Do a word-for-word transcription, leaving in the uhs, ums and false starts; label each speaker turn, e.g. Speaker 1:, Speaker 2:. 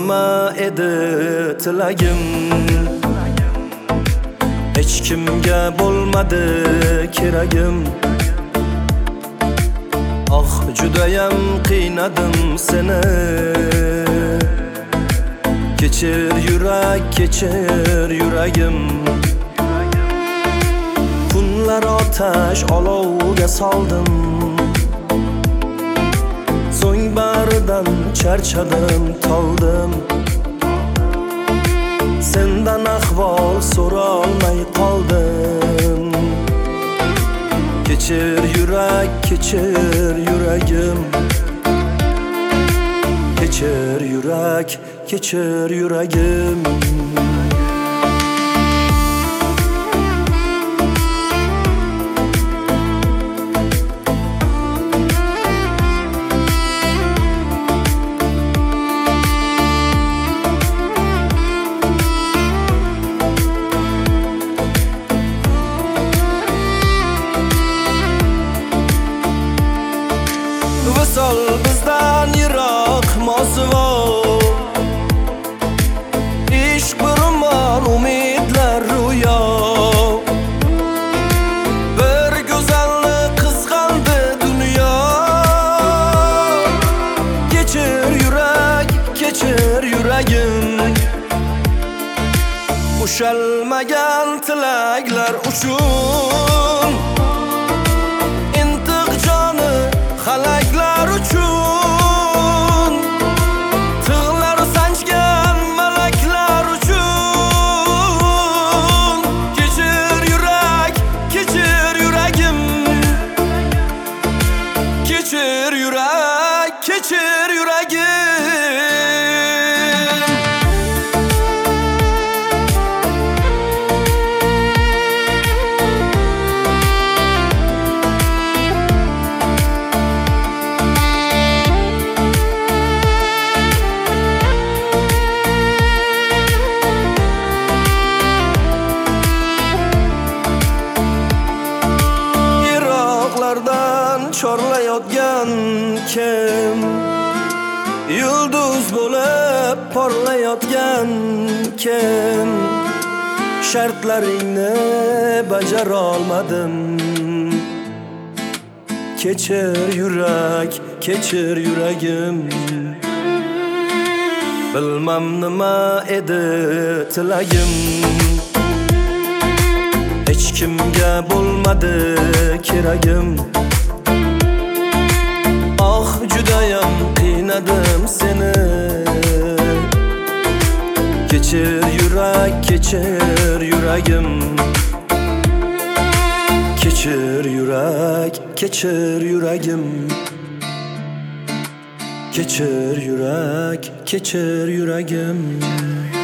Speaker 1: nima edi tilagim, hech kimga bo'lmadi keragim. Ah judayam qiynadim seni, kechir yurak, kechir yuragim. Kunlar otash olovga soldim, so'ng baridan charchadim, toldim. Sendan ahvol so'rolmay qoldim. Kechir yurak, kechir yuragim. Kechir yurak, kechir yuragim. Visol bizdan yiroq mosuvo, ishq burmon umidlar ro'yo. Bir go'zalni qizg'andi dunyo. Kechir yurak, kechir yuragim. Ushalmagan tilaklar uchun, intiq joni halaklar uchun, tig'lar sanchgan malaklar uchun. Kechir yurak, kechir yuragim. Kechir yurak, kechir yuragim. Chorlayotgan kim, yulduz bo'lib porlayotgan kim? Shartlaringni bajara olmadim. Kechir yurak, kechir yuragim. Bilmam nima edi tilagim, hech kimga bo'lmadi keragim. Ah judayam qiynadim seni, kechir yurak, kechir yuragim. Kechir yurak, kechir yuragim. Kechir yurak, kechir yuragim.